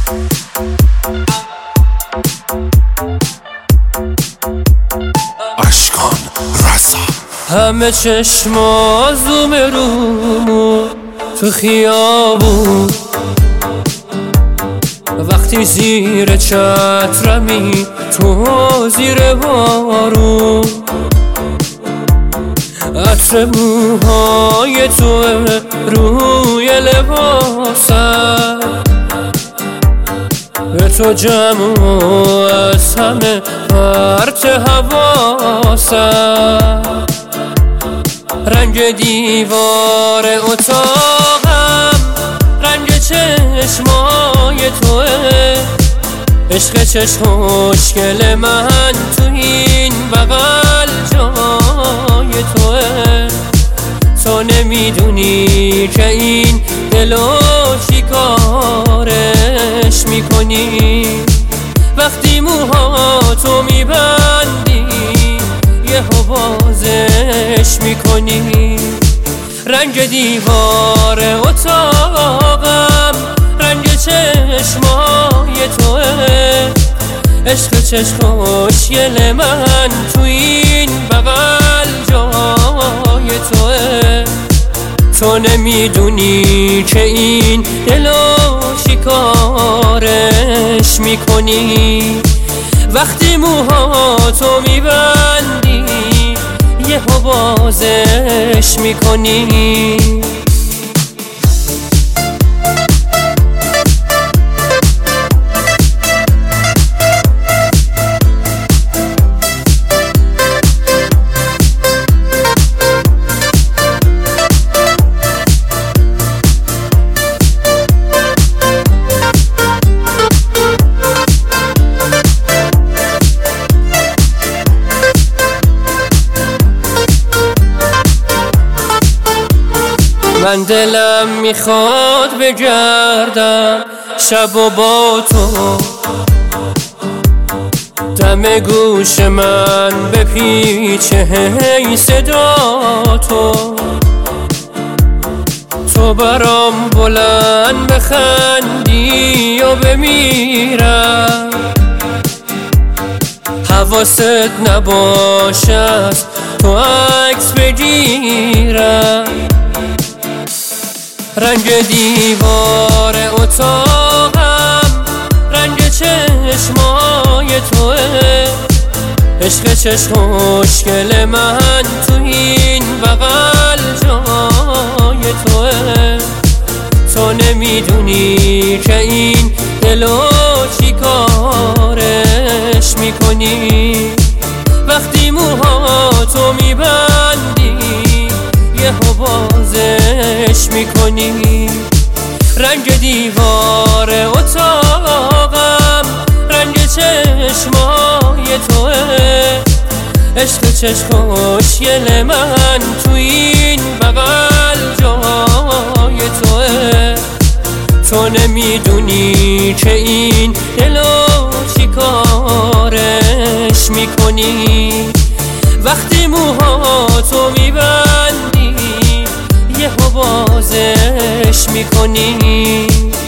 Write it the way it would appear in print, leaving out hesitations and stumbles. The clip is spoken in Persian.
اشکان رسا همه چشم آزوم رو تو خیابون، وقتی زیر چترمی تو زیر بارون، عطر موهای تو روی لباسم، به تو جمع از همه پرت حواسم. رنگ دیوار اتاقم رنگ چشمای توه، عشق چشم خوشگل من تو این بغل جای توه. تو نمیدونی که این دلو چیکارش میکنی، وقتی موهاتو میبندی یهو بازش میکنی. رنگ دیوار اتاقم رنگ چشمای توه، عشق چشم خوشگل من تو این بغل جای توه. تو نمیدونی که این دلو چیکارش میکنی، وقتی موهاتو میبندی یهو بازش میکنی. من دلم میخواد بگردم شب و با تو، دم گوش من بپیچه هی صدا تو برام بلند بخندی و بمیرم، حواست نباشه تو عکس بگیرم. رنگ دیوار اتاقم رنگ چشمای توه، عشق چشم خوشگل من تو این بغل جای توه. تو نمیدونی که این دلو چیکارش میکنی، وقتی موهاتو میبندی یهو بازش میکنی. رنگ دیوار اتاقم رنگ چشمای توه، عشق چشم خوشگل من تو این بغل جای توه. تو نمیدونی که این دلو چیکارش میکنی، وقتی موهاتو میبندی یهو بازش میکنی.